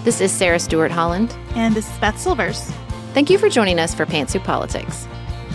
This is Sarah Stewart Holland. And this is Beth Silvers. Thank you for joining us for Pantsuit Politics.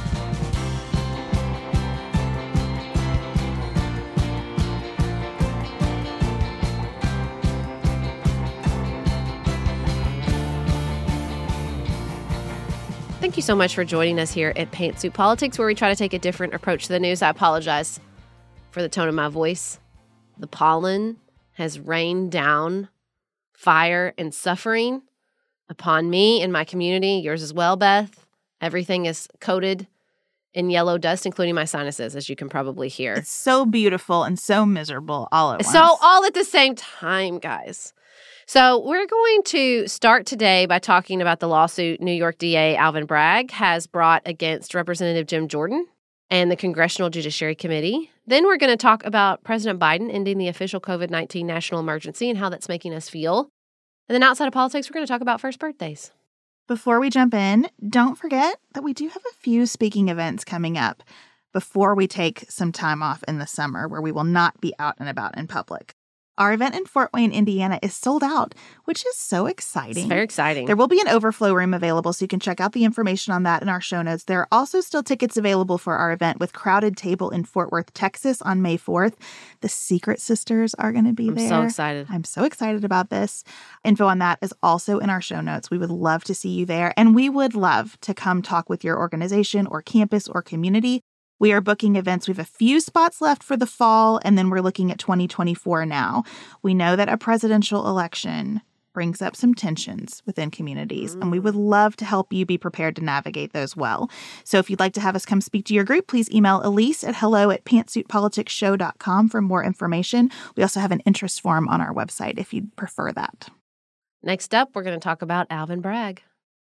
Thank you so much for joining us here at Pantsuit Politics, where we try to take a different approach to the news. I apologize for the tone of my voice. The pollen has rained down fire and suffering upon me and my community, yours as well, Beth. Everything is coated in yellow dust, including my sinuses, as you can probably hear. It's so beautiful and so miserable all at once. So all at the same time, guys. So we're going to start today by talking about the lawsuit New York DA Alvin Bragg has brought against Representative Jim Jordan and the Congressional Judiciary Committee. Then we're going to talk about President Biden ending the official COVID-19 national emergency and how that's making us feel. And then outside of politics, we're going to talk about first birthdays. Before we jump in, don't forget that we do have a few speaking events coming up before we take some time off in the summer where we will not be out and about in public. Our event in Fort Wayne, Indiana is sold out, which is so exciting. It's very exciting. There will be an overflow room available, so you can check out the information on that in our show notes. There are also still tickets available for our event with Crowded Table in Fort Worth, Texas on May 4th. The Secret Sisters are going to be there. I'm so excited. I'm so excited about this. Info on that is also in our show notes. We would love to see you there, and we would love to come talk with your organization or campus or community. We are booking events. We have a few spots left for the fall, and then we're looking at 2024 now. We know that a presidential election brings up some tensions within communities, and we would love to help you be prepared to navigate those well. So if you'd like to have us come speak to your group, please email Elise at hello@pantsuitpoliticsshow.com for more information. We also have an interest form on our website if you'd prefer that. Next up, we're going to talk about Alvin Bragg.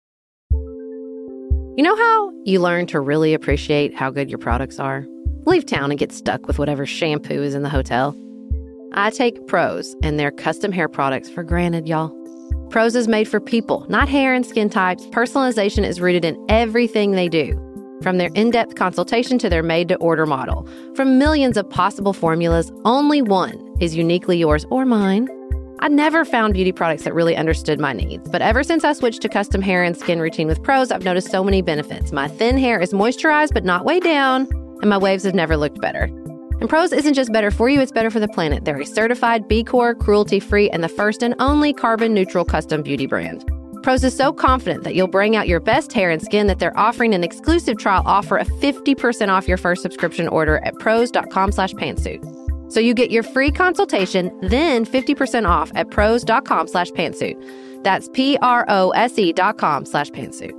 You know how you learn to really appreciate how good your products are? Leave town and get stuck with whatever shampoo is in the hotel. I take Prose and their custom hair products for granted, y'all. Prose is made for people, not hair and skin types. Personalization is rooted in everything they do, from their in-depth consultation to their made-to-order model. From millions of possible formulas, only one is uniquely yours or mine. I never found beauty products that really understood my needs, but ever since I switched to custom hair and skin routine with Prose, I've noticed so many benefits. My thin hair is moisturized but not weighed down, and my waves have never looked better. And Prose isn't just better for you, it's better for the planet. They're a certified B Corp, cruelty-free, and the first and only carbon-neutral custom beauty brand. Prose is so confident that you'll bring out your best hair and skin that they're offering an exclusive trial offer of 50% off your first subscription order at prose.com/pantsuit. So you get your free consultation, then 50% off at prose.com/pantsuit. That's PROSE.com/pantsuit.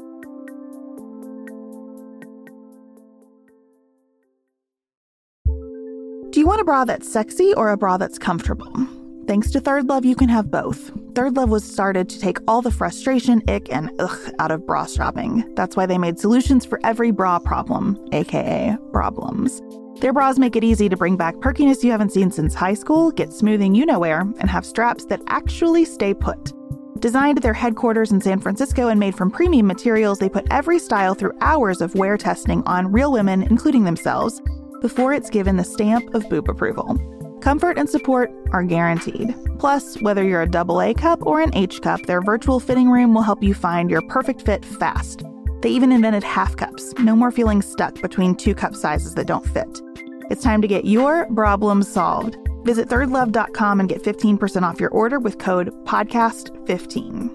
Do you want a bra that's sexy or a bra that's comfortable? Thanks to Third Love, you can have both. Third Love was started to take all the frustration, ick, and ugh out of bra shopping. That's why they made solutions for every bra problem, aka problems. Their bras make it easy to bring back perkiness you haven't seen since high school, get smoothing you-know-where, and have straps that actually stay put. Designed at their headquarters in San Francisco and made from premium materials, they put every style through hours of wear testing on real women, including themselves, before it's given the stamp of boob approval. Comfort and support are guaranteed. Plus, whether you're a AA cup or an H cup, their virtual fitting room will help you find your perfect fit fast. They even invented half cups. No more feeling stuck between two cup sizes that don't fit. It's time to get your problems solved. Visit thirdlove.com and get 15% off your order with code PODCAST15.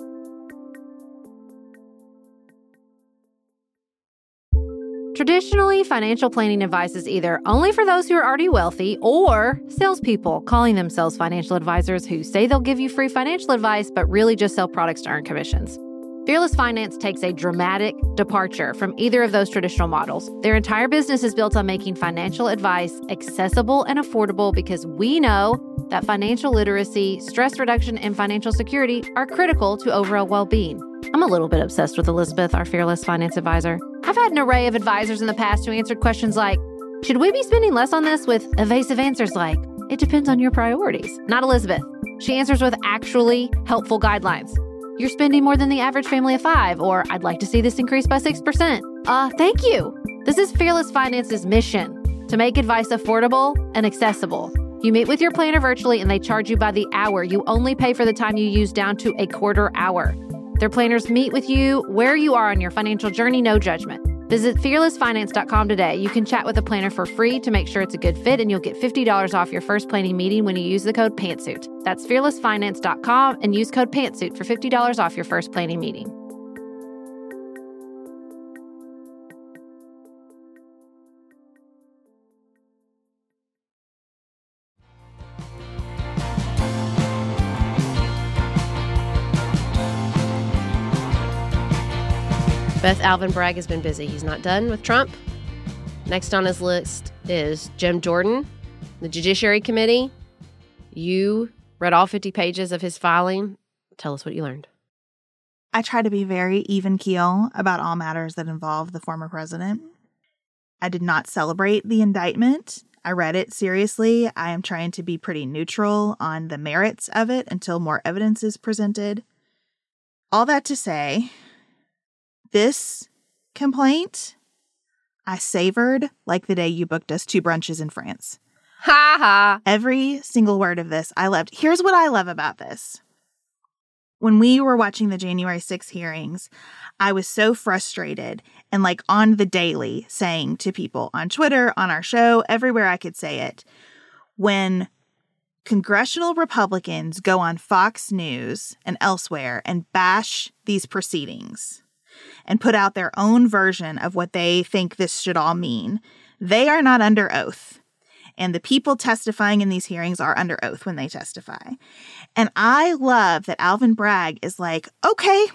Traditionally, financial planning advice is either only for those who are already wealthy or salespeople calling themselves financial advisors who say they'll give you free financial advice but really just sell products to earn commissions. Fearless Finance takes a dramatic departure from either of those traditional models. Their entire business is built on making financial advice accessible and affordable because we know that financial literacy, stress reduction, and financial security are critical to overall well-being. I'm a little bit obsessed with Elizabeth, our Fearless Finance advisor. I've had an array of advisors in the past who answered questions like, should we be spending less on this, with evasive answers like, it depends on your priorities. Not Elizabeth. She answers with actually helpful guidelines. You're spending more than the average family of 5, or I'd like to see this increase by 6%. Thank you. This is Fearless Finance's mission, to make advice affordable and accessible. You meet with your planner virtually and they charge you by the hour. You only pay for the time you use down to a quarter hour. Their planners meet with you where you are on your financial journey, no judgment. Visit fearlessfinance.com today. You can chat with a planner for free to make sure it's a good fit, and you'll get $50 off your first planning meeting when you use the code PANTSUIT. That's fearlessfinance.com and use code PANTSUIT for $50 off your first planning meeting. Beth, Alvin Bragg has been busy. He's not done with Trump. Next on his list is Jim Jordan, the Judiciary Committee. You read all 50 pages of his filing. Tell us what you learned. I try to be very even keel about all matters that involve the former president. I did not celebrate the indictment. I read it seriously. I am trying to be pretty neutral on the merits of it until more evidence is presented. All that to say, this complaint, I savored like the day you booked us 2 brunches in France. Ha ha. Every single word of this I loved. Here's what I love about this. When we were watching the January 6th hearings, I was so frustrated and like on the daily saying to people on Twitter, on our show, everywhere I could say it, when congressional Republicans go on Fox News and elsewhere and bash these proceedings and put out their own version of what they think this should all mean, they are not under oath. And the people testifying in these hearings are under oath when they testify. And I love that Alvin Bragg is like, okay,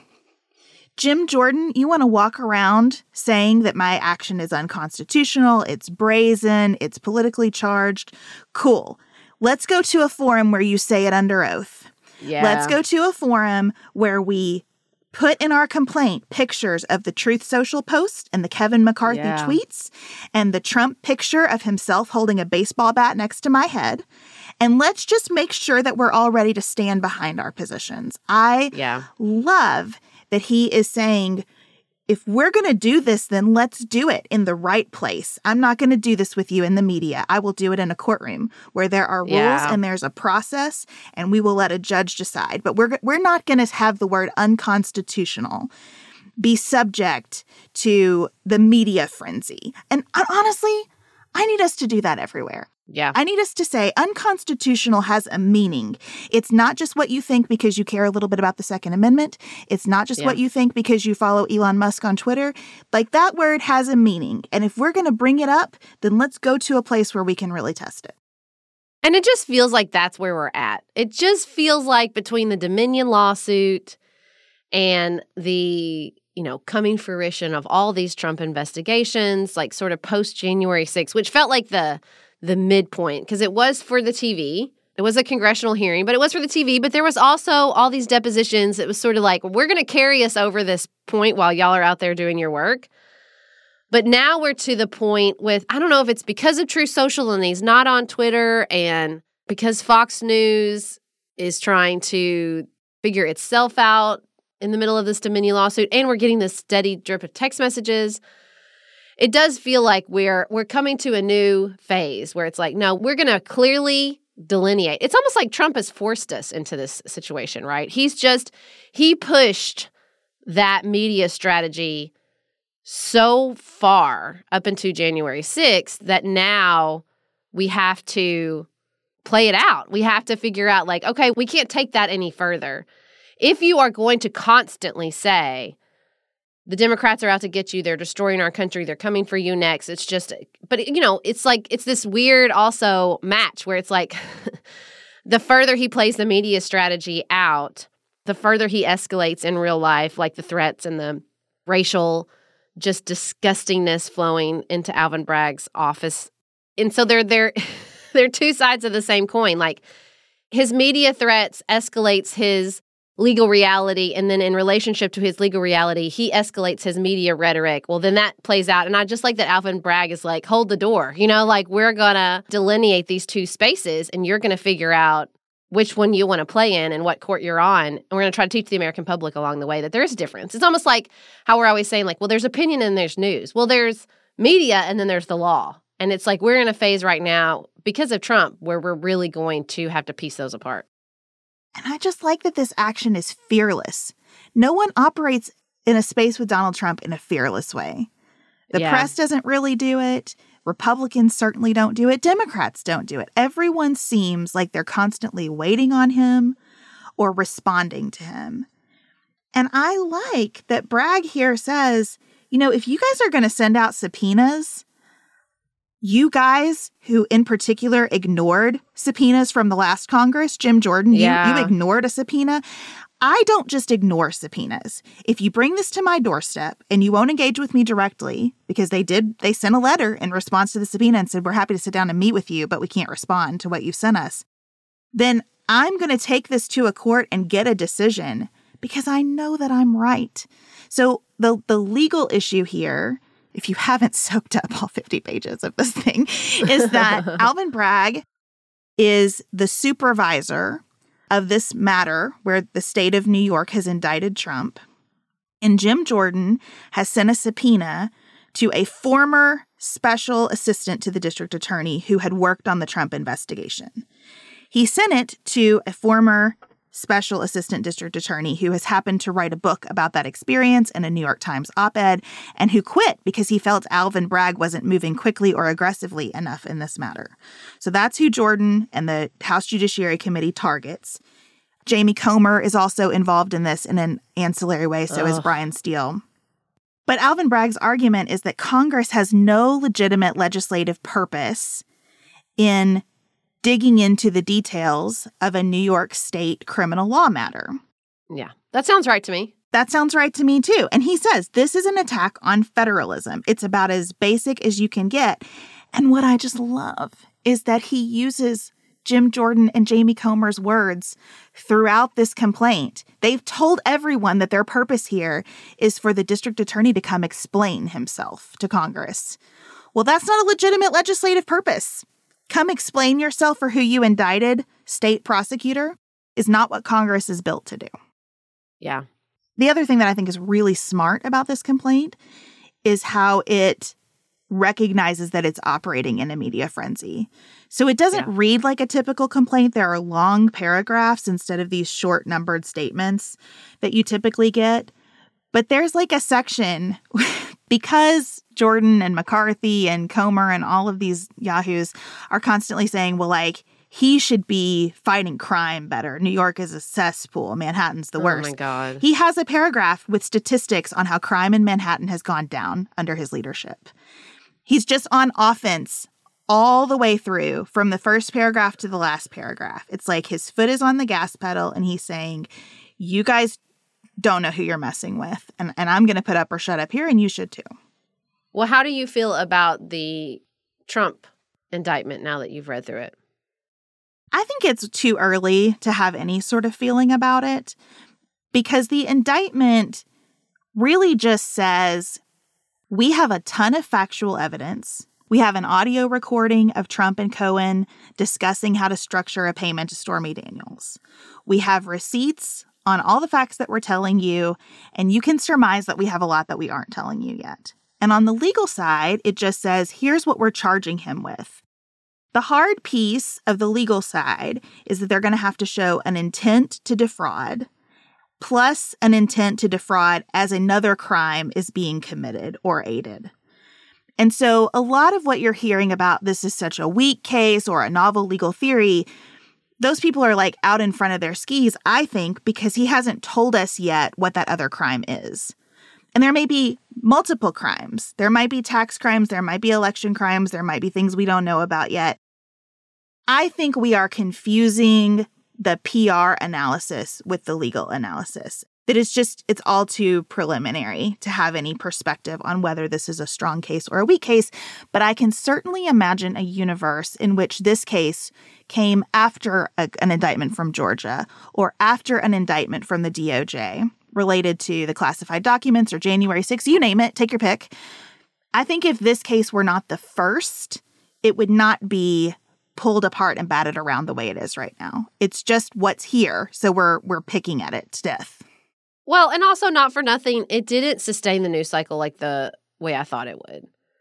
Jim Jordan, you want to walk around saying that my action is unconstitutional, it's brazen, it's politically charged. Cool. Let's go to a forum where you say it under oath. Yeah. Let's go to a forum where we put in our complaint pictures of the Truth Social post and the Kevin McCarthy tweets and the Trump picture of himself holding a baseball bat next to my head. And let's just make sure that we're all ready to stand behind our positions. I love that he is saying, if we're going to do this, then let's do it in the right place. I'm not going to do this with you in the media. I will do it in a courtroom where there are rules and there's a process, and we will let a judge decide. But we're not going to have the word unconstitutional be subject to the media frenzy. And honestly, I need us to do that everywhere. Yeah. I need us to say unconstitutional has a meaning. It's not just what you think because you care a little bit about the Second Amendment. It's not just what you think because you follow Elon Musk on Twitter. Like, that word has a meaning. And if we're going to bring it up, then let's go to a place where we can really test it. And it just feels like that's where we're at. It just feels like between the Dominion lawsuit and the, coming fruition of all these Trump investigations, like sort of post-January 6th, which felt like the midpoint, because it was for the TV. It was a congressional hearing, but it was for the TV. But there was also all these depositions. It was sort of like, we're going to carry us over this point while y'all are out there doing your work. But now we're to the point with, I don't know if it's because of Truth Social and he's not on Twitter, and because Fox News is trying to figure itself out in the middle of this Dominion lawsuit, and we're getting this steady drip of text messages. It does feel like we're coming to a new phase where it's like, no, we're going to clearly delineate. It's almost like Trump has forced us into this situation, right? He pushed that media strategy so far up into January 6th that now we have to play it out. We have to figure out, like, okay, we can't take that any further. If you are going to constantly say, the Democrats are out to get you, they're destroying our country, they're coming for you next, it's just, but it's like, it's this weird also match where it's like, the further he plays the media strategy out, the further he escalates in real life, like the threats and the racial just disgustingness flowing into Alvin Bragg's office. And so they're two sides of the same coin. Like, his media threats escalates his legal reality, and then in relationship to his legal reality, he escalates his media rhetoric. Well, then that plays out. And I just like that Alvin Bragg is like, hold the door. Like, we're going to delineate these two spaces, and you're going to figure out which one you want to play in and what court you're on. And we're going to try to teach the American public along the way that there's a difference. It's almost like how we're always saying, like, well, there's opinion and there's news. Well, there's media and then there's the law. And it's like we're in a phase right now because of Trump where we're really going to have to piece those apart. And I just like that this action is fearless. No one operates in a space with Donald Trump in a fearless way. The press doesn't really do it. Republicans certainly don't do it. Democrats don't do it. Everyone seems like they're constantly waiting on him or responding to him. And I like that Bragg here says, you know, if you guys are going to send out subpoenas, you guys who in particular ignored subpoenas from the last Congress, Jim Jordan, you ignored a subpoena. I don't just ignore subpoenas. If you bring this to my doorstep and you won't engage with me directly, because they sent a letter in response to the subpoena and said, we're happy to sit down and meet with you, but we can't respond to what you sent us, then I'm going to take this to a court and get a decision because I know that I'm right. So the legal issue here, if you haven't soaked up all 50 pages of this thing, is that Alvin Bragg is the supervisor of this matter where the state of New York has indicted Trump. And Jim Jordan has sent a subpoena to a former special assistant to the district attorney who had worked on the Trump investigation. He sent it to a former special assistant district attorney who has happened to write a book about that experience in a New York Times op-ed and who quit because he felt Alvin Bragg wasn't moving quickly or aggressively enough in this matter. So that's who Jordan and the House Judiciary Committee targets. Jamie Comer is also involved in this in an ancillary way, so is Brian Steele. But Alvin Bragg's argument is that Congress has no legitimate legislative purpose in digging into the details of a New York State criminal law matter. Yeah, that sounds right to me. That sounds right to me, too. And he says this is an attack on federalism. It's about as basic as you can get. And what I just love is that he uses Jim Jordan and Jamie Comer's words throughout this complaint. They've told everyone that their purpose here is for the district attorney to come explain himself to Congress. Well, that's not a legitimate legislative purpose. Come explain yourself for who you indicted, state prosecutor, is not what Congress is built to do. Yeah. The other thing that I think is really smart about this complaint is how it recognizes that it's operating in a media frenzy. So it doesn't read like a typical complaint. There are long paragraphs instead of these short numbered statements that you typically get. But there's like a section because Jordan and McCarthy and Comer and all of these yahoos are constantly saying, well, like, he should be fighting crime better. New York is a cesspool. Manhattan's the worst. Oh, my God. He has a paragraph with statistics on how crime in Manhattan has gone down under his leadership. He's just on offense all the way through from the first paragraph to the last paragraph. It's like his foot is on the gas pedal and he's saying, you guys don't know who you're messing with. And I'm going to put up or shut up here, and you should too. Well, how do you feel about the Trump indictment now that you've read through it? I think it's too early to have any sort of feeling about it because the indictment really just says we have a ton of factual evidence. We have an audio recording of Trump and Cohen discussing how to structure a payment to Stormy Daniels. We have receipts on all the facts that we're telling you, and you can surmise that we have a lot that we aren't telling you yet. And on the legal side, it just says, here's what we're charging him with. The hard piece of the legal side is that they're going to have to show an intent to defraud, plus an intent to defraud as another crime is being committed or aided. And so a lot of what you're hearing about this is such a weak case or a novel legal theory, those people are like out in front of their skis, I think, because he hasn't told us yet what that other crime is. And there may be multiple crimes. There might be tax crimes. There might be election crimes. There might be things we don't know about yet. I think we are confusing the PR analysis with the legal analysis. That it's all too preliminary to have any perspective on whether this is a strong case or a weak case. But I can certainly imagine a universe in which this case came after an indictment from Georgia or after an indictment from the DOJ related to the classified documents or January 6th, you name it, take your pick. I think if this case were not the first, it would not be pulled apart and batted around the way it is right now. It's just what's here, so we're picking at it to death. Well, and also not for nothing, it didn't sustain the news cycle like the way I thought it would.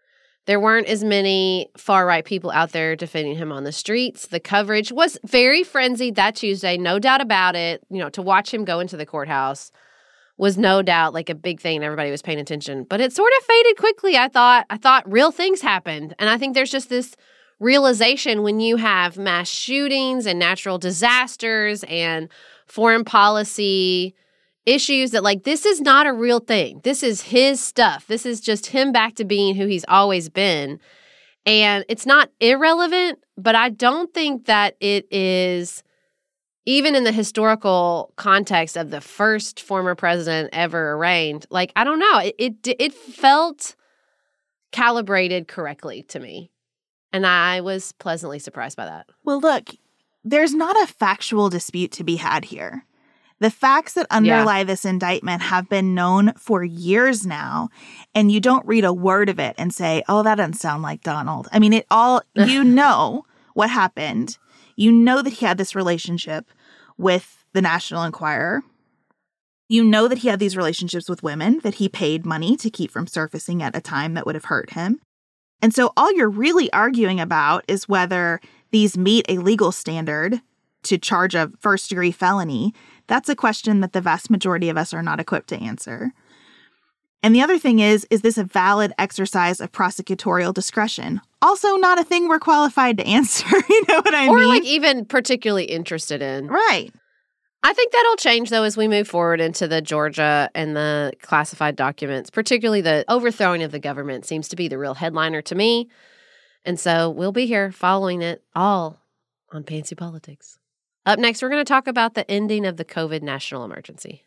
There weren't as many far-right people out there defending him on the streets. The coverage was very frenzied that Tuesday, no doubt about it. To watch him go into the courthouse was no doubt like a big thing and everybody was paying attention. But it sort of faded quickly, I thought real things happened. And I think there's just this realization when you have mass shootings and natural disasters and foreign policy issues that, like, this is not a real thing. This is his stuff. This is just him back to being who he's always been. And it's not irrelevant, but I don't think that it is, even in the historical context of the first former president ever arraigned, like, I don't know. It felt calibrated correctly to me. And I was pleasantly surprised by that. Well, look, there's not a factual dispute to be had here. The facts that underlie this indictment have been known for years now, and you don't read a word of it and say, oh, that doesn't sound like Donald. I mean, you know what happened. You know that he had this relationship with the National Enquirer. You know that he had these relationships with women that he paid money to keep from surfacing at a time that would have hurt him. And so all you're really arguing about is whether these meet a legal standard to charge a first-degree felony. That's a question that the vast majority of us are not equipped to answer. And the other thing is this a valid exercise of prosecutorial discretion? Also not a thing we're qualified to answer. You know what I mean? Or like even particularly interested in. Right. I think that'll change, though, as we move forward into the Georgia and the classified documents. Particularly the overthrowing of the government seems to be the real headliner to me. And so we'll be here following it all on Fancy Politics. Up next, we're going to talk about the ending of the COVID national emergency.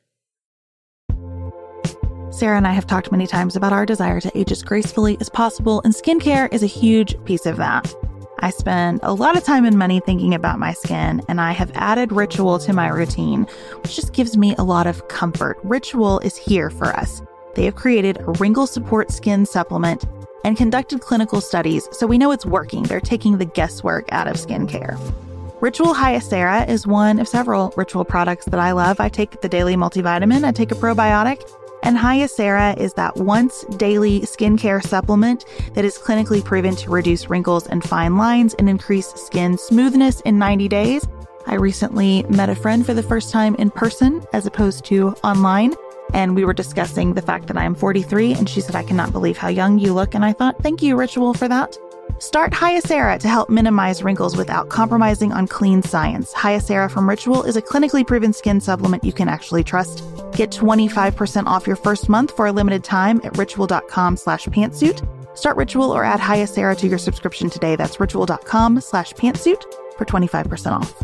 Sarah and I have talked many times about our desire to age as gracefully as possible, and skincare is a huge piece of that. I spend a lot of time and money thinking about my skin, and I have added Ritual to my routine, which just gives me a lot of comfort. Ritual is here for us. They have created a wrinkle support skin supplement and conducted clinical studies, so we know it's working. They're taking the guesswork out of skincare. Ritual Hyacera is one of several Ritual products that I love. I take the daily multivitamin, I take a probiotic, and Hyacera is that once daily skincare supplement that is clinically proven to reduce wrinkles and fine lines and increase skin smoothness in 90 days. I recently met a friend for the first time in person as opposed to online, and we were discussing the fact that I am 43, and she said, I cannot believe how young you look, and I thought, thank you, Ritual, for that. Start Hyacera to help minimize wrinkles without compromising on clean science. Hyacera from Ritual is a clinically proven skin supplement you can actually trust. Get 25% off your first month for a limited time at ritual.com/pantsuit. Start Ritual or add Hyacera to your subscription today. That's ritual.com/pantsuit for 25% off.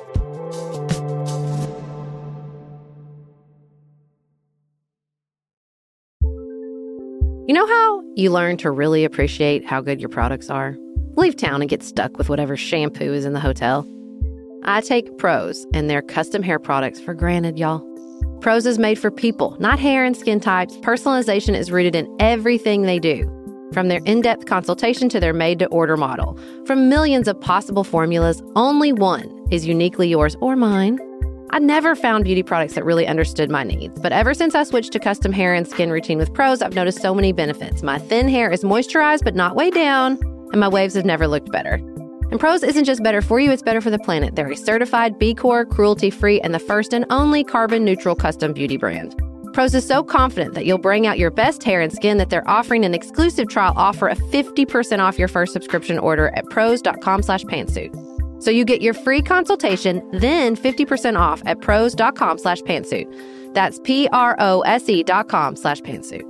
You know how you learn to really appreciate how good your products are? Leave town and get stuck with whatever shampoo is in the hotel. I take Prose and their custom hair products for granted, y'all. Prose is made for people, not hair and skin types. Personalization is rooted in everything they do. From their in-depth consultation to their made-to-order model. From millions of possible formulas, only one is uniquely yours or mine. I never found beauty products that really understood my needs, but ever since I switched to custom hair and skin routine with Prose, I've noticed so many benefits. My thin hair is moisturized but not weighed down, and my waves have never looked better. And Prose isn't just better for you, it's better for the planet. They're a certified B Corp, cruelty-free, and the first and only carbon-neutral custom beauty brand. Prose is so confident that you'll bring out your best hair and skin that they're offering an exclusive trial offer of 50% off your first subscription order at prose.com/pantsuit. So you get your free consultation, then 50% off at prose.com/pantsuit. That's prose.com/pantsuit.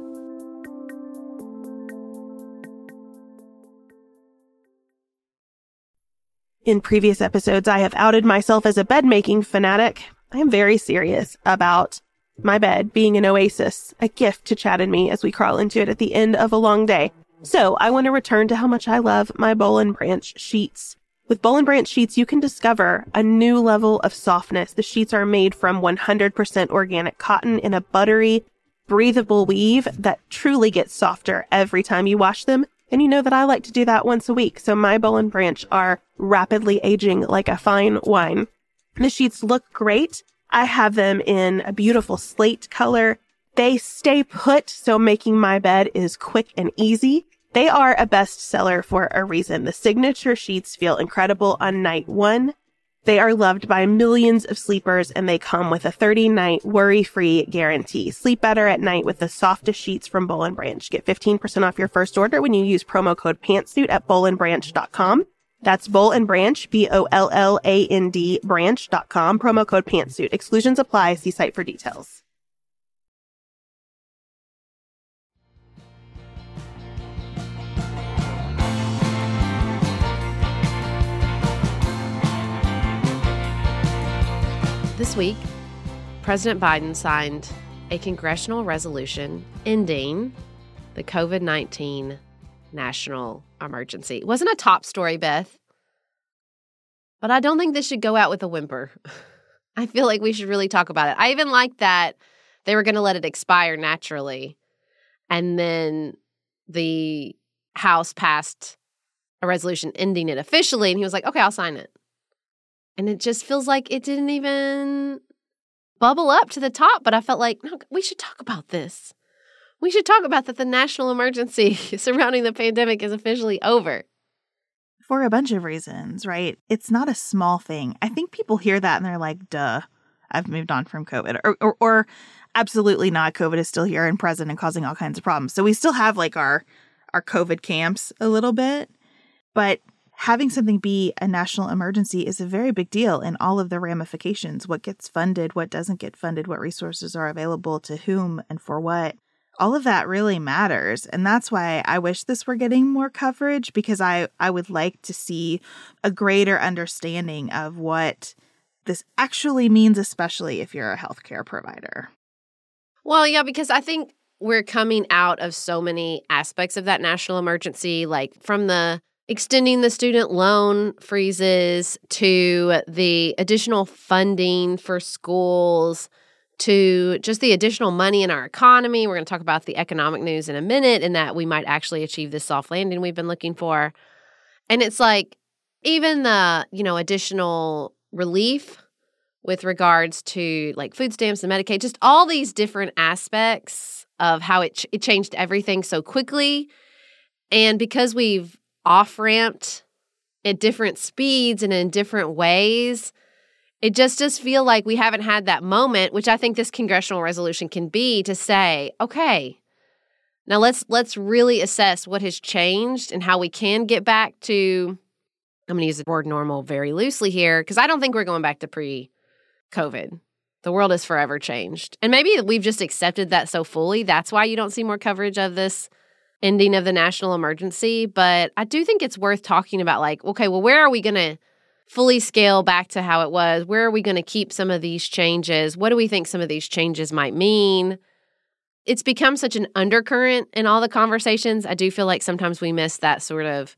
In previous episodes, I have outed myself as a bed-making fanatic. I am very serious about my bed being an oasis, a gift to Chad and me as we crawl into it at the end of a long day. So I want to return to how much I love my Boll & Branch sheets. With Boll & Branch sheets, you can discover a new level of softness. The sheets are made from 100% organic cotton in a buttery, breathable weave that truly gets softer every time you wash them. And you know that I like to do that once a week, so my Boll & Branch are rapidly aging like a fine wine. The sheets look great. I have them in a beautiful slate color. They stay put, so making my bed is quick and easy. They are a bestseller for a reason. The signature sheets feel incredible on night 1. They are loved by millions of sleepers, and they come with a 30-night worry-free guarantee. Sleep better at night with the softest sheets from Boll & Branch. Get 15% off your first order when you use promo code PANTSUIT at bollandbranch.com. That's Boll & Branch, BOLLAND branch.com, promo code PANTSUIT. Exclusions apply. See site for details. This week, President Biden signed a congressional resolution ending the COVID-19 national emergency. It wasn't a top story, Beth, but I don't think this should go out with a whimper. I feel like we should really talk about it. I even like that they were going to let it expire naturally, and then the House passed a resolution ending it officially, and he was like, okay, I'll sign it. And it just feels like it didn't even bubble up to the top. But I felt like, no, we should talk about this. We should talk about that the national emergency surrounding the pandemic is officially over. For a bunch of reasons, right? It's not a small thing. I think people hear that and they're like, duh, I've moved on from COVID. Or absolutely not. COVID is still here and present and causing all kinds of problems. So we still have like our COVID camps a little bit. But having something be a national emergency is a very big deal in all of the ramifications. What gets funded, what doesn't get funded, what resources are available to whom and for what. All of that really matters. And that's why I wish this were getting more coverage, because I would like to see a greater understanding of what this actually means, especially if you're a healthcare provider. Well, yeah, because I think we're coming out of so many aspects of that national emergency, like from the extending the student loan freezes to the additional funding for schools to just the additional money in our economy. We're going to talk about the economic news in a minute and that we might actually achieve this soft landing we've been looking for. And it's like even the, additional relief with regards to like food stamps and Medicaid, just all these different aspects of how it changed everything so quickly. And because we've off-ramped at different speeds and in different ways, it just does feel like we haven't had that moment, which I think this congressional resolution can be, to say, okay, now let's really assess what has changed and how we can get back to, I'm going to use the word normal very loosely here, because I don't think we're going back to pre-COVID. The world has forever changed. And maybe we've just accepted that so fully. That's why you don't see more coverage of this ending of the national emergency. But I do think it's worth talking about, like, okay, well, where are we going to fully scale back to how it was? Where are we going to keep some of these changes? What do we think some of these changes might mean? It's become such an undercurrent in all the conversations. I do feel like sometimes we miss that sort of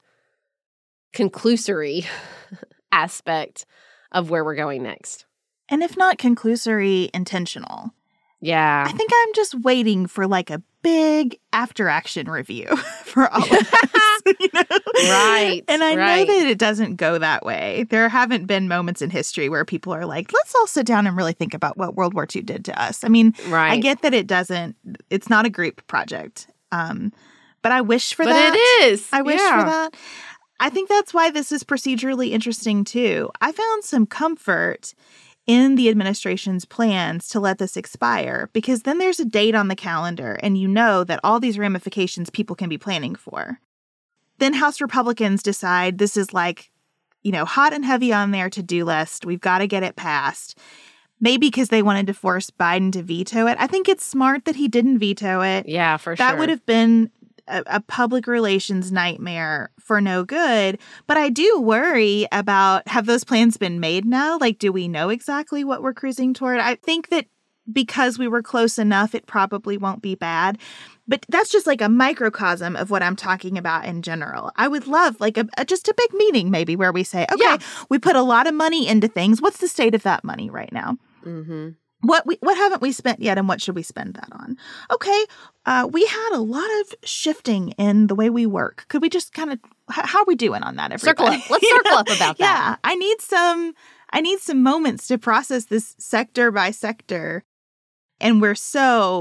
conclusory aspect of where we're going next. And if not conclusory, intentional. Yeah. I think I'm just waiting for like a big after-action review for all of us. Right. And I know that it doesn't go that way. There haven't been moments in history where people are like, let's all sit down and really think about what World War II did to us. I mean, I get that it's not a group project. But I wish for that. But it is. I wish for that. I think that's why this is procedurally interesting too. I found some comfort in the administration's plans to let this expire, because then there's a date on the calendar and you know that all these ramifications people can be planning for. Then House Republicans decide this is like, hot and heavy on their to-do list. We've got to get it passed. Maybe because they wanted to force Biden to veto it. I think it's smart that he didn't veto it. Yeah, for sure. That would have been a public relations nightmare for no good. But I do worry about, have those plans been made now? Like, do we know exactly what we're cruising toward? I think that because we were close enough, it probably won't be bad. But that's just like a microcosm of what I'm talking about in general. I would love like just a big meeting maybe where we say, okay, we put a lot of money into things. What's the state of that money right now? Mm-hmm. What haven't we spent yet, and what should we spend that on? Okay, we had a lot of shifting in the way we work. Could we just kind of, how are we doing on that, everybody? Circle up. Let's circle up about that. Yeah, I need some moments to process this sector by sector. And we're so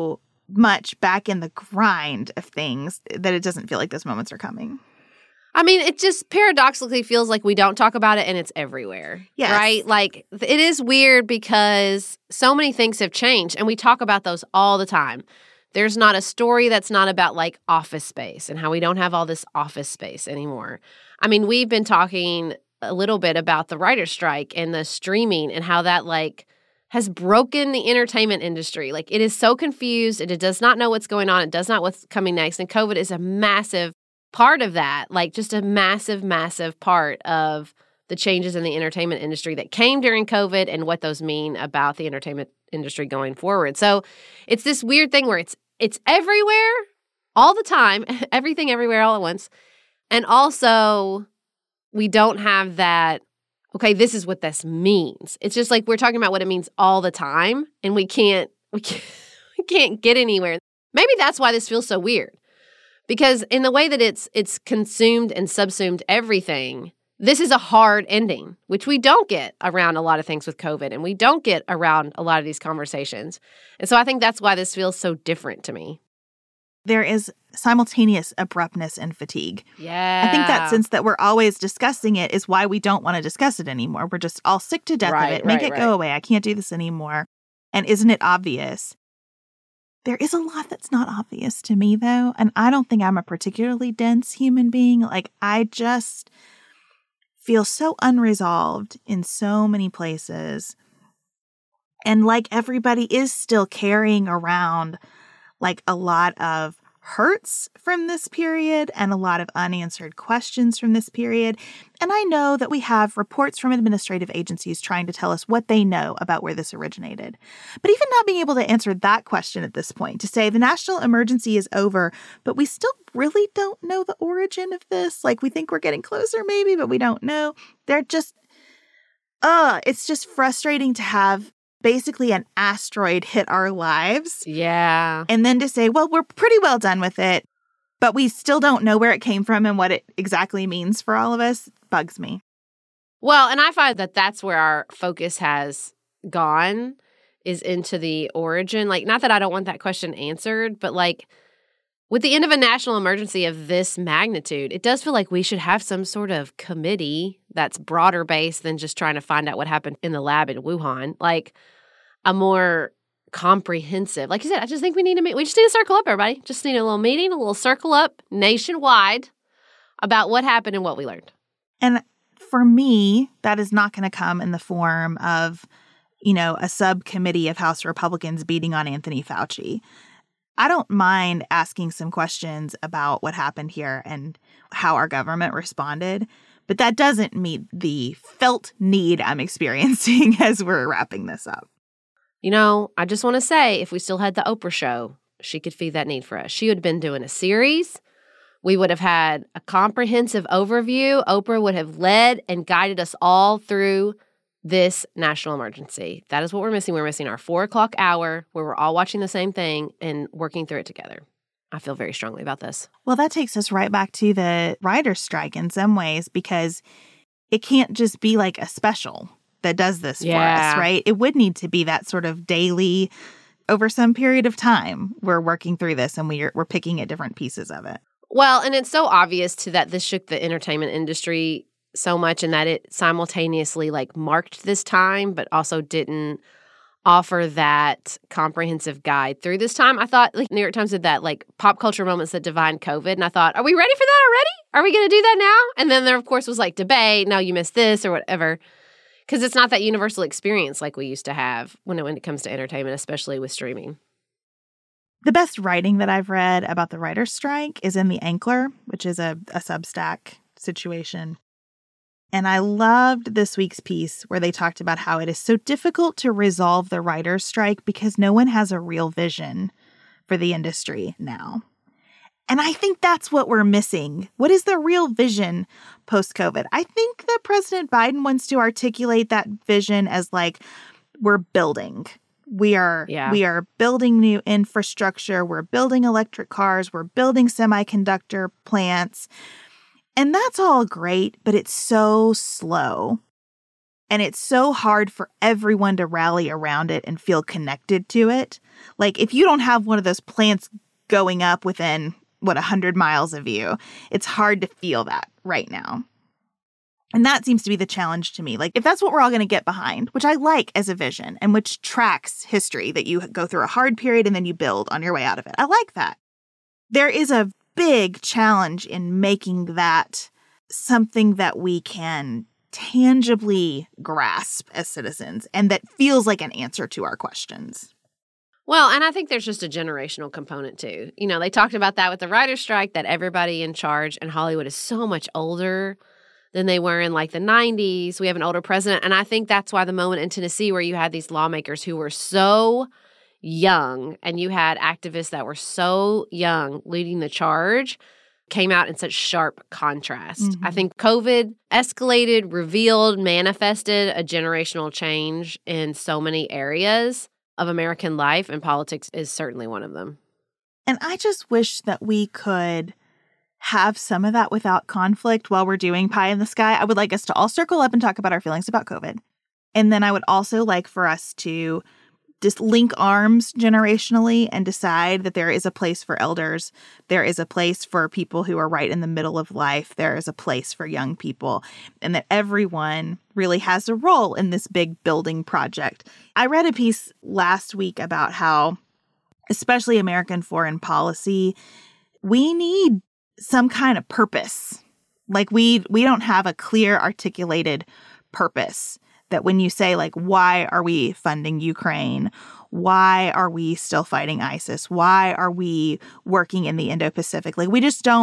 much back in the grind of things that it doesn't feel like those moments are coming. I mean, it just paradoxically feels like we don't talk about it and it's everywhere. Yes. Right? Like, it is weird because so many things have changed and we talk about those all the time. There's not a story that's not about like office space and how we don't have all this office space anymore. I mean, we've been talking a little bit about the writer's strike and the streaming and how that like has broken the entertainment industry. Like, it is so confused and it does not know what's going on. It does not know what's coming next. And COVID is a massive part of that, like just a massive, massive part of the changes in the entertainment industry that came during COVID and what those mean about the entertainment industry going forward. So it's this weird thing where it's everywhere all the time, everything everywhere all at once. And also we don't have that, okay, this is what this means. It's just like we're talking about what it means all the time and we can't get anywhere. Maybe that's why this feels so weird. Because in the way that it's consumed and subsumed everything, this is a hard ending, which we don't get around a lot of things with COVID, and we don't get around a lot of these conversations. And so I think that's why this feels so different to me. There is simultaneous abruptness and fatigue. Yeah. I think that sense that we're always discussing it is why we don't want to discuss it anymore. We're just all sick to death of it. Make it go away. I can't do this anymore. And isn't it obvious? There is a lot that's not obvious to me, though, and I don't think I'm a particularly dense human being. Like, I just feel so unresolved in so many places. And like everybody is still carrying around like a lot of hurts from this period and a lot of unanswered questions from this period. And I know that we have reports from administrative agencies trying to tell us what they know about where this originated. But even not being able to answer that question at this point, to say the national emergency is over, but we still really don't know the origin of this. Like, we think we're getting closer maybe, but we don't know. They're just, it's just frustrating to have basically an asteroid hit our lives. Yeah. And then to say, well, we're pretty well done with it, but we still don't know where it came from and what it exactly means for all of us, bugs me. Well, and I find that that's where our focus has gone, is into the origin. Like, not that I don't want that question answered, but like, with the end of a national emergency of this magnitude, it does feel like we should have some sort of committee that's broader based than just trying to find out what happened in the lab in Wuhan. Like, a more comprehensive, like you said, I just think we just need to circle up, everybody. Just need a little meeting, a little circle up nationwide about what happened and what we learned. And for me, that is not going to come in the form of, a subcommittee of House Republicans beating on Anthony Fauci. I don't mind asking some questions about what happened here and how our government responded, but that doesn't meet the felt need I'm experiencing as we're wrapping this up. I just want to say, if we still had the Oprah show, she could feed that need for us. She would have been doing a series. We would have had a comprehensive overview. Oprah would have led and guided us all through this national emergency. That is what we're missing. We're missing our 4:00 hour where we're all watching the same thing and working through it together. I feel very strongly about this. Well, that takes us right back to the writer's strike in some ways, because it can't just be like a special that does this for us, right? It would need to be that sort of daily, over some period of time, we're working through this and we're picking at different pieces of it. Well, and it's so obvious that this shook the entertainment industry so much, and that it simultaneously like marked this time, but also didn't offer that comprehensive guide through this time. I thought, like, New York Times did that, like, pop culture moments that defined COVID, and I thought, are we ready for that already? Are we going to do that now? And then there, of course, was like debate, no, you missed this or whatever, because it's not that universal experience like we used to have when it comes to entertainment, especially with streaming. The best writing that I've read about the writer's strike is in The Ankler, which is a Substack situation. And I loved this week's piece where they talked about how it is so difficult to resolve the writer's strike because no one has a real vision for the industry now. And I think that's what we're missing. What is the real vision post-COVID? I think that President Biden wants to articulate that vision as like, we're building. We are building new infrastructure. We're building electric cars. We're building semiconductor plants. And that's all great, but it's so slow. And it's so hard for everyone to rally around it and feel connected to it. Like, if you don't have one of those plants going up within, 100 miles of you, it's hard to feel that right now. And that seems to be the challenge to me. Like, if that's what we're all going to get behind, which I like as a vision and which tracks history, that you go through a hard period and then you build on your way out of it. I like that. There is a big challenge in making that something that we can tangibly grasp as citizens and that feels like an answer to our questions. Well, and I think there's just a generational component too. You know, they talked about that with the writer's strike, that everybody in charge in Hollywood is so much older than they were in like the 90s. We have an older president. And I think that's why the moment in Tennessee where you had these lawmakers who were so young and you had activists that were so young leading the charge came out in such sharp contrast. Mm-hmm. I think COVID escalated, revealed, manifested a generational change in so many areas of American life, and politics is certainly one of them. And I just wish that we could have some of that without conflict while we're doing Pie in the Sky. I would like us to all circle up and talk about our feelings about COVID. And then I would also like for us to just link arms generationally and decide that there is a place for elders. There is a place for people who are right in the middle of life. There is a place for young people, and that everyone really has a role in this big building project. I read a piece last week about how, especially American foreign policy, we need some kind of purpose. Like we don't have a clear articulated purpose. That when you say, like, why are we funding Ukraine? Why are we still fighting ISIS? Why are we working in the Indo-Pacific? Like,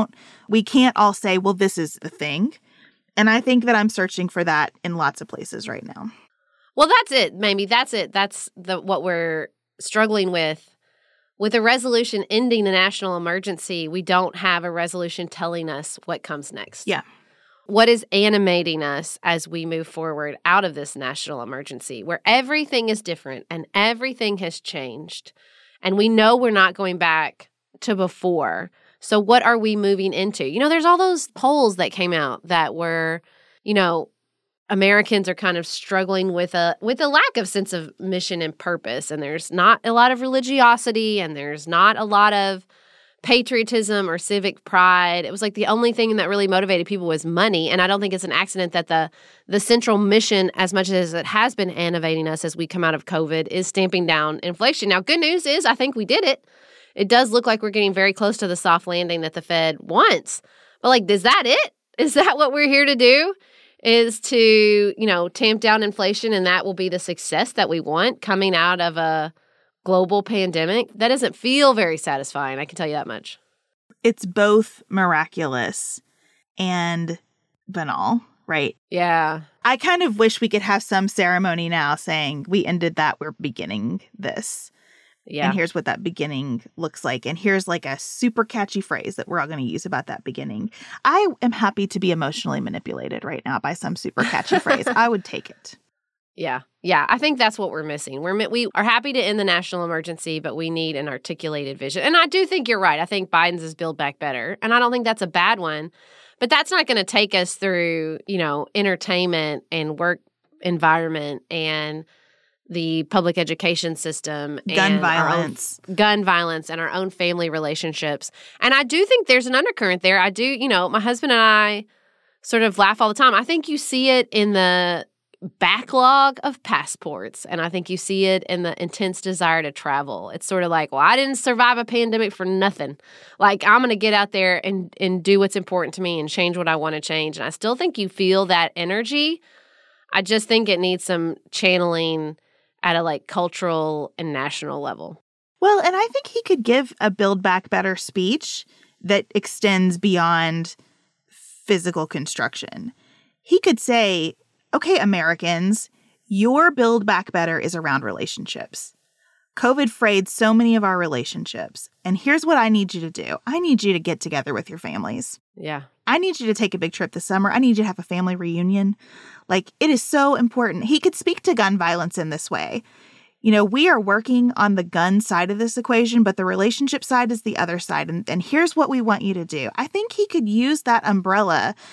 we can't all say, well, this is the thing. And I think that I'm searching for that in lots of places right now. Well, that's it, Mamie. That's it. That's what we're struggling with. With a resolution ending the national emergency, we don't have a resolution telling us what comes next. Yeah. What is animating us as we move forward out of this national emergency where everything is different and everything has changed and we know we're not going back to before. So what are we moving into? You know, there's all those polls that came out that were, you know, Americans are kind of struggling with a lack of sense of mission and purpose, and there's not a lot of religiosity and there's not a lot of patriotism or civic pride. It was like the only thing that really motivated people was money. And I don't think it's an accident that the central mission, as much as it has been animating us as we come out of COVID, is stamping down inflation. Now, good news is I think we did it. It does look like we're getting very close to the soft landing that the Fed wants. But like, is that it? Is that what we're here to do? Is to, you know, tamp down inflation, and that will be the success that we want coming out of a global pandemic? That doesn't feel very satisfying, I can tell you that much. It's both miraculous and banal, right? Yeah. I kind of wish we could have some ceremony now saying we ended that, we're beginning this. Yeah. And here's what that beginning looks like. And here's like a super catchy phrase that we're all going to use about that beginning. I am happy to be emotionally manipulated right now by some super catchy phrase. I would take it. Yeah. Yeah. I think that's what we're missing. We are happy to end the national emergency, but we need an articulated vision. And I do think you're right. I think Biden's is Build Back Better. And I don't think that's a bad one. But that's not going to take us through, you know, entertainment and work environment and the public education system. Gun violence. Gun violence and our own family relationships. And I do think there's an undercurrent there. I do, you know, my husband and I sort of laugh all the time. I think you see it in the backlog of passports, and I think you see it in the intense desire to travel. It's sort of like, well, I didn't survive a pandemic for nothing. Like, I'm going to get out there and do what's important to me and change what I want to change. And I still think you feel that energy. I just think it needs some channeling at a like cultural and national level. Well, and I think he could give a Build Back Better speech that extends beyond physical construction. He could say, okay, Americans, your Build Back Better is around relationships. COVID frayed so many of our relationships. And here's what I need you to do. I need you to get together with your families. Yeah. I need you to take a big trip this summer. I need you to have a family reunion. Like, it is so important. He could speak to gun violence in this way. You know, we are working on the gun side of this equation, but the relationship side is the other side. And here's what we want you to do. I think he could use that umbrella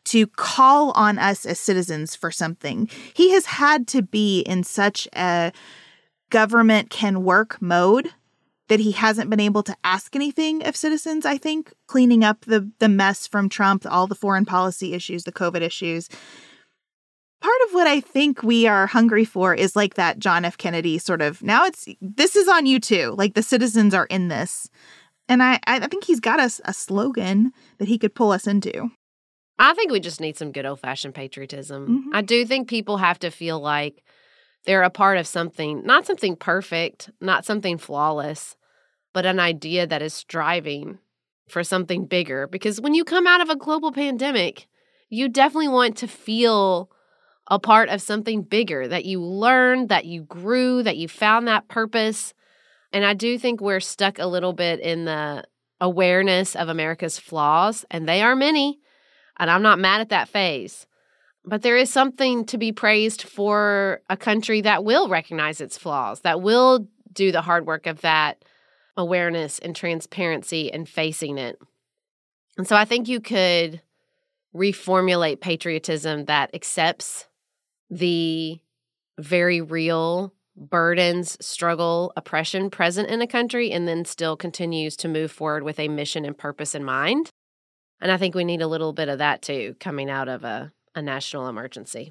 to call on us as citizens for something. He has had to be in such a government can work mode that he hasn't been able to ask anything of citizens, I think, cleaning up the mess from Trump, all the foreign policy issues, the COVID issues. Part of what I think we are hungry for is like that John F. Kennedy sort of, this is on you too. Like the citizens are in this. And I think he's got a slogan that he could pull us into. I think we just need some good old-fashioned patriotism. Mm-hmm. I do think people have to feel like they're a part of something, not something perfect, not something flawless, but an idea that is striving for something bigger. Because when you come out of a global pandemic, you definitely want to feel a part of something bigger, that you learned, that you grew, that you found that purpose. And I do think we're stuck a little bit in the awareness of America's flaws, and they are many. And I'm not mad at that phase. But there is something to be praised for a country that will recognize its flaws, that will do the hard work of that awareness and transparency and facing it. And so I think you could reformulate patriotism that accepts the very real burdens, struggle, oppression present in a country, and then still continues to move forward with a mission and purpose in mind. And I think we need a little bit of that, too, coming out of a national emergency.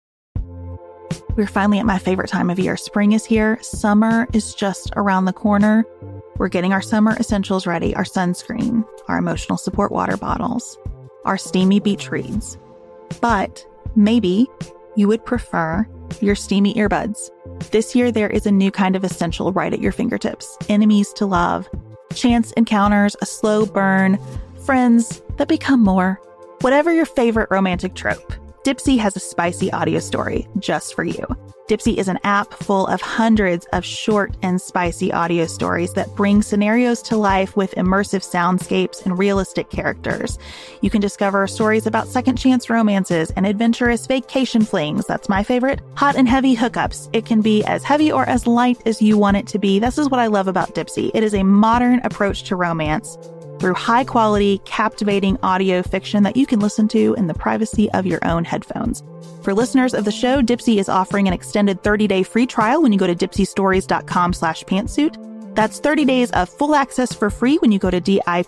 We're finally at my favorite time of year. Spring is here. Summer is just around the corner. We're getting our summer essentials ready, our sunscreen, our emotional support water bottles, our steamy beach reads. But maybe you would prefer your steamy earbuds. This year, there is a new kind of essential right at your fingertips. Enemies to love, chance encounters, a slow burn, friends that become more. Whatever your favorite romantic trope, Dipsea has a spicy audio story just for you. Dipsea is an app full of hundreds of short and spicy audio stories that bring scenarios to life with immersive soundscapes and realistic characters. You can discover stories about second chance romances and adventurous vacation flings. That's my favorite. Hot and heavy hookups. It can be as heavy or as light as you want it to be. This is what I love about Dipsea. It is a modern approach to romance through high-quality, captivating audio fiction that you can listen to in the privacy of your own headphones. For listeners of the show, Dipsea is offering an extended 30-day free trial when you go to dipseastories.com/pantsuit. That's 30 days of full access for free when you go to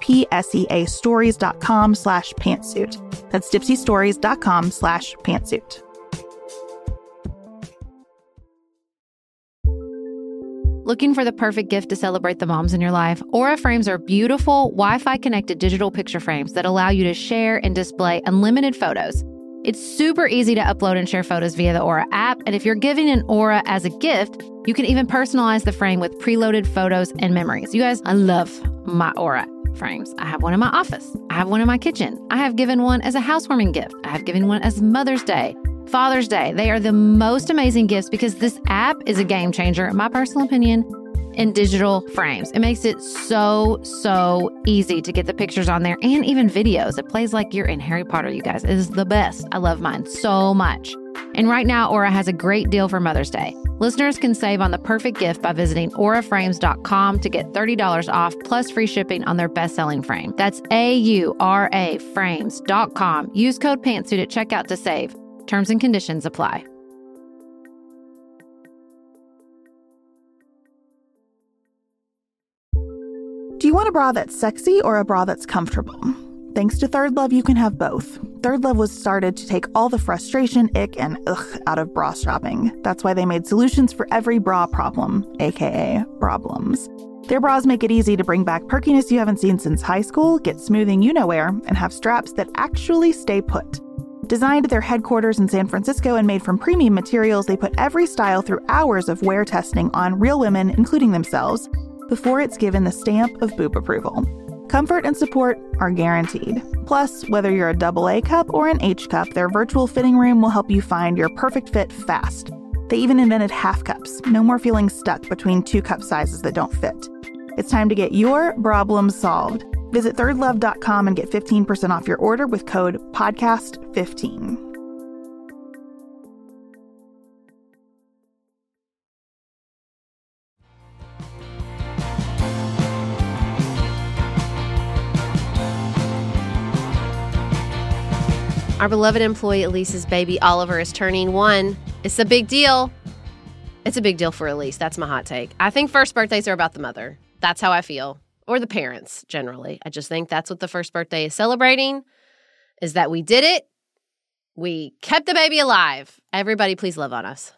dipseastories.com/pantsuit. That's dipseastories.com/pantsuit. Looking for the perfect gift to celebrate the moms in your life? Aura frames are beautiful, Wi-Fi connected digital picture frames that allow you to share and display unlimited photos. It's super easy to upload and share photos via the Aura app, and if you're giving an Aura as a gift, you can even personalize the frame with preloaded photos and memories. You guys, I love my Aura frames. I have one in my office. I have one in my kitchen. I have given one as a housewarming gift. I have given one as Mother's Day, Father's Day. They are the most amazing gifts because this app is a game changer, in my personal opinion, in digital frames. It makes it so easy to get the pictures on there and even videos. It plays like you're in Harry Potter, you guys. It is the best. I love mine so much. And right now, Aura has a great deal for Mother's Day. Listeners can save on the perfect gift by visiting auraframes.com to get $30 off plus free shipping on their best-selling frame. That's AURA frames.com. Use code PANTSUIT at checkout to save. Terms and conditions apply. Do you want a bra that's sexy or a bra that's comfortable? Thanks to Third Love, you can have both. Third Love was started to take all the frustration, ick, and ugh out of bra shopping. That's why they made solutions for every bra problem, aka problems. Their bras make it easy to bring back perkiness you haven't seen since high school, get smoothing you know where, and have straps that actually stay put. Designed at their headquarters in San Francisco and made from premium materials, they put every style through hours of wear testing on real women, including themselves, before it's given the stamp of boob approval. Comfort and support are guaranteed. Plus, whether you're a AA cup or an H cup, their virtual fitting room will help you find your perfect fit fast. They even invented half cups. No more feeling stuck between two cup sizes that don't fit. It's time to get your problem solved. Visit thirdlove.com and get 15% off your order with code PODCAST15. Our beloved employee Elise's baby Oliver is turning 1. It's a big deal. It's a big deal for Elise. That's my hot take. I think first birthdays are about the mother. That's how I feel. Or the parents, generally. I just think that's what the first birthday is celebrating, is that we did it. We kept the baby alive. Everybody, please love on us.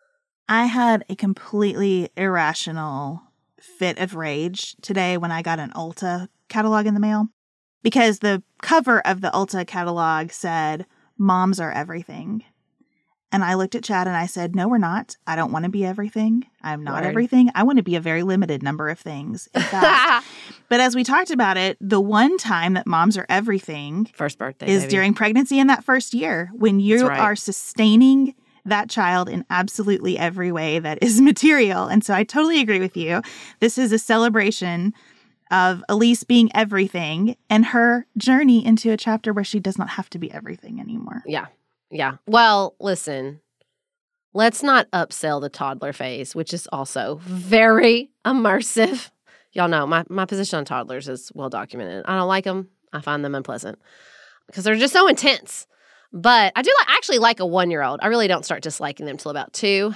I had a completely irrational fit of rage today when I got an Ulta catalog in the mail, because the cover of the Ulta catalog said, "Moms are everything." And I looked at Chad and I said, "No, we're not. I don't want to be everything. I'm not everything. I want to be a very limited number of things, in fact." But as we talked about it, the one time that moms are everything first birthday is baby. During pregnancy in that first year, when you are sustaining that child in absolutely every way that is material. And so I totally agree with you. This is a celebration of Elise being everything and her journey into a chapter where she does not have to be everything anymore. Yeah. Yeah. Well, listen, let's not upsell the toddler phase, which is also very immersive. Y'all know my position on toddlers is well documented. I don't like them. I find them unpleasant because they're just so intense. But I do actually like a 1-year-old. I really don't start disliking them till about 2.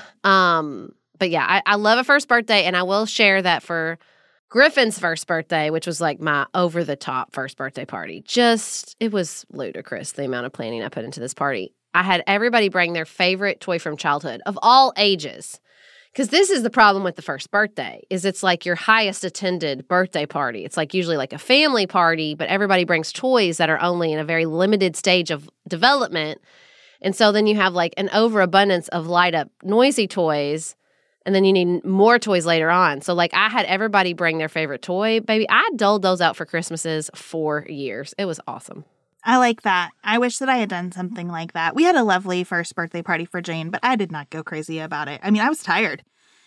But yeah, I love a first birthday, and I will share that for Griffin's first birthday, which was like my over-the-top first birthday party. It was ludicrous, the amount of planning I put into this party. I had everybody bring their favorite toy from childhood of all ages. Because this is the problem with the first birthday, is it's like your highest attended birthday party. It's like usually like a family party, but everybody brings toys that are only in a very limited stage of development. And so then you have like an overabundance of light up noisy toys, and then you need more toys later on. So like I had everybody bring their favorite toy. Baby, I doled those out for Christmases for years. It was awesome. I like that. I wish that I had done something like that. We had a lovely first birthday party for Jane, but I did not go crazy about it. I mean, I was tired.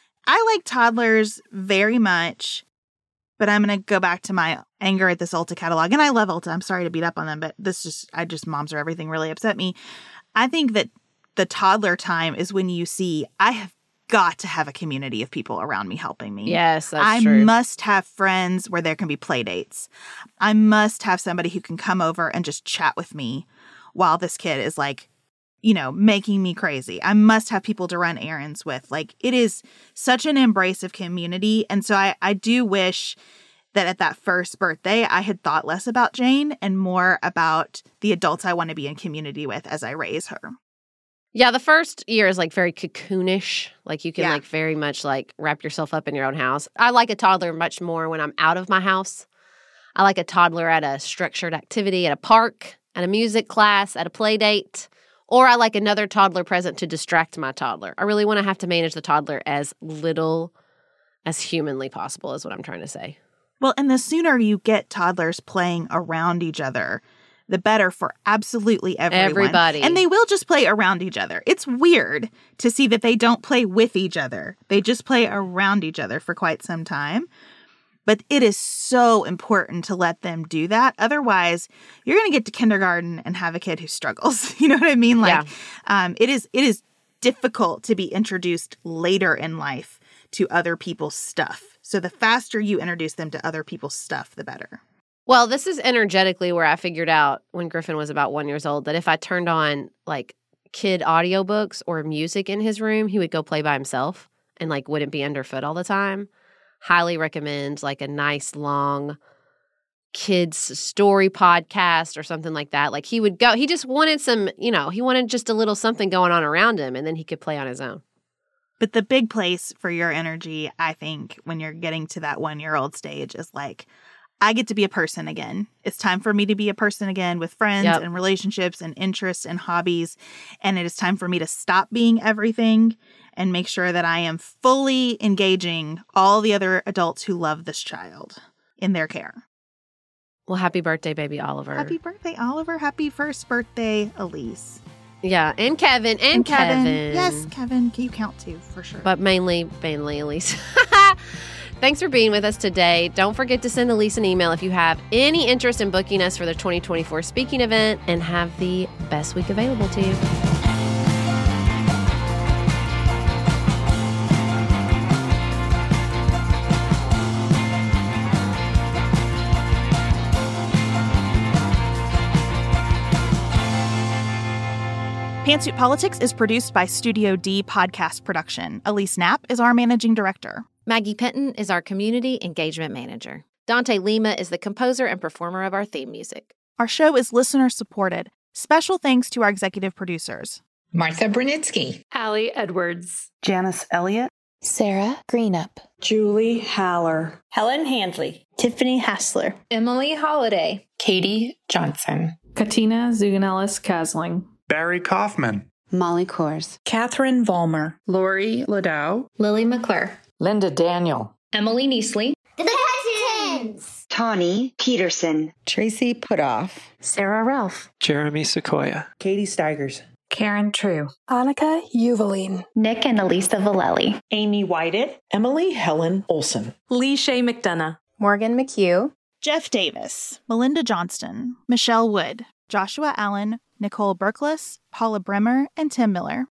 I like toddlers very much, but I'm going to go back to my anger at this Ulta catalog. And I love Ulta. I'm sorry to beat up on them, but moms are everything really upset me. I think that the toddler time is when you see, I have got to have a community of people around me helping me. Yes, that's true. I must have friends where there can be play dates. I must have somebody who can come over and just chat with me while this kid is like, making me crazy. I must have people to run errands with. Like, it is such an embrace of community. And so I do wish that at that first birthday, I had thought less about Jane and more about the adults I want to be in community with as I raise her. Yeah, the first year is like very cocoonish. Like you can like very much like wrap yourself up in your own house. I like a toddler much more when I'm out of my house. I like a toddler at a structured activity, at a park, at a music class, at a play date. Or I like another toddler present to distract my toddler. I really want to have to manage the toddler as little as humanly possible is what I'm trying to say. Well, and the sooner you get toddlers playing around each other, the better for absolutely everyone. Everybody. And they will just play around each other. It's weird to see that they don't play with each other. They just play around each other for quite some time. But it is so important to let them do that. Otherwise, you're going to get to kindergarten and have a kid who struggles. You know what I mean? Like, it is difficult to be introduced later in life to other people's stuff. So the faster you introduce them to other people's stuff, the better. Well, this is energetically where I figured out when Griffin was about 1 year old that if I turned on like kid audiobooks or music in his room, he would go play by himself and like wouldn't be underfoot all the time. Highly recommend like a nice long kids story podcast or something like that. Like he would go, he just wanted some, he wanted just a little something going on around him and then he could play on his own. But the big place for your energy, I think, when you're getting to that 1 year old stage is like, I get to be a person again. It's time for me to be a person again with friends and relationships and interests and hobbies. And it is time for me to stop being everything and make sure that I am fully engaging all the other adults who love this child in their care. Well, happy birthday, baby Oliver. Happy birthday, Oliver. Happy first birthday, Elise. Yeah, and Kevin, and Kevin. Yes, Kevin. You count too, for sure. But mainly Elise. Thanks for being with us today. Don't forget to send Elise an email if you have any interest in booking us for the 2024 speaking event, and have the best week available to you. Pantsuit Politics is produced by Studio D Podcast Production. Elise Knapp is our managing director. Maggie Penton is our community engagement manager. Dante Lima is the composer and performer of our theme music. Our show is listener-supported. Special thanks to our executive producers. Martha Brunitsky, Allie Edwards, Janice Elliott, Sarah Greenup, Julie Haller, Helen Handley, Tiffany Hassler, Emily Holiday, Katie Johnson, Katina Zuganellis-Kasling, Barry Kaufman, Molly Kors, Catherine Vollmer, Lori Ladow, Lily McClure, Linda Daniel, Emily Neasley, The Hutchins, Tawny Peterson, Tracy Putoff, Sarah Ralph, Jeremy Sequoia, Katie Steigers, Karen True, Annika Uvaline, Nick and Elisa Valelli, Amy Whited, Emily Helen Olson, Lee Shea McDonough, Morgan McHugh, Jeff Davis, Melinda Johnston, Michelle Wood, Joshua Allen, Nicole Berkless, Paula Bremer, and Tim Miller.